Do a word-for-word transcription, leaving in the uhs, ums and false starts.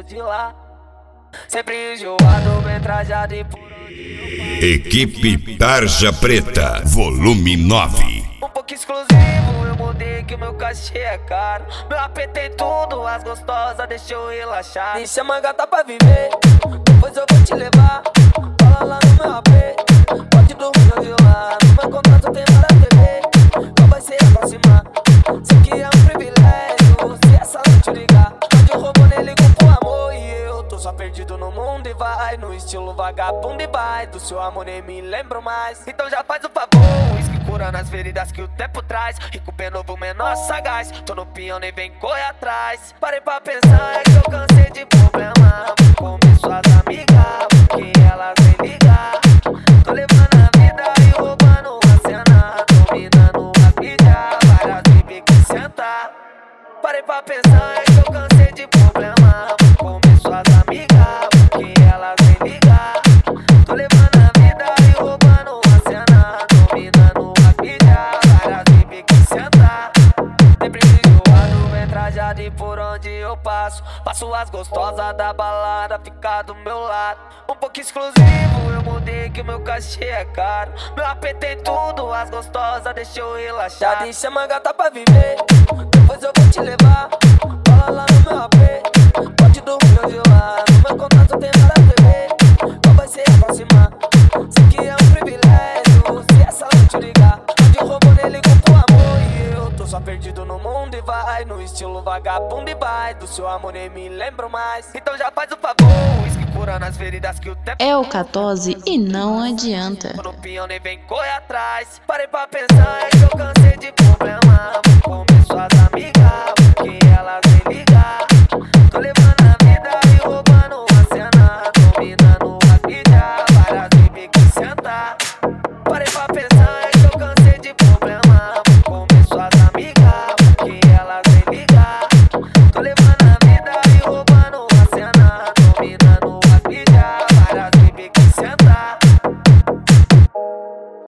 de lá. Sempre enjoado, bem trajado e por Equipe Tarja Preta, volume nove. um pouco exclusivo, eu mudei que o meu cachê é caro. Meu A P tem tudo, as gostosas deixa eu relaxar. Me chama gata pra viver, depois eu vou te levar. Fala lá no meu A P, pode dormir onde lá. No meu contrato tem para T V, qual vai ser a próxima? Sei que é um privilégio, se essa noite ligar. Pode roubar, nem ligo pro amor e eu tô só perdido no mundo e vai. No estilo vagabundo e vai, do seu amor nem me lembro mais. Então já faz o favor, uísque curando as feridas que o tempo traz. Rico bem novo, menor sagaz, tô no peão, nem vem correr atrás. Parei pra pensar, é que eu cansei de problema. Vou comer suas amigas, porque elas vêm ligar. Tô levando a vida e roubando a cena, dominando as mídias, várias bebês que sentar. Parei pra pensar, é que eu cansei de problema. Vou comer suas amigas, porque elas vêm ligar. Tô levando a vida e roubando a cena, dominando as mídias, várias bebês que sentar. Sempre enjoado, bem trajado e por onde eu passo, passo as gostosas da balada, ficar do meu lado. Um pouco exclusivo, eu mudei que o meu cachê é caro. Meu A P tem tudo, as gostosas deixa eu relaxar. Já chama gata pra viver, depois eu vou te levar. Fala lá no meu A P, pode dormir onde lá. No meu contrato tem para T V, qual vai ser a próxima? Sei que é um privilégio, se essa noite ligar. Pode roubar, nem ligo pro amor e eu tô só perdido no mundo e vai. No estilo vagabundo e vai, do seu amor nem me lembro mais. Então já faz o favor, uísque curando as feridas que o tempo É o quatorze e não adianta. tô no peão, nem vem correr atrás. Parei pra pensar, é que eu cansei de problema. Vou